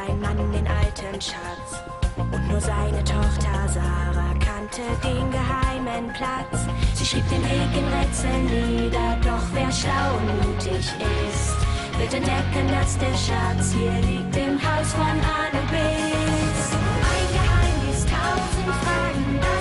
sein Mann den alten Schatz. Und nur seine Tochter Sarah kannte den geheimen Platz. Sie schrieb den Weg in Rätseln nieder, doch wer schlau und mutig ist, wird entdecken, dass der Schatz hier liegt im Haus von Anubis. Ein Geheimnis, 1000 Fragen.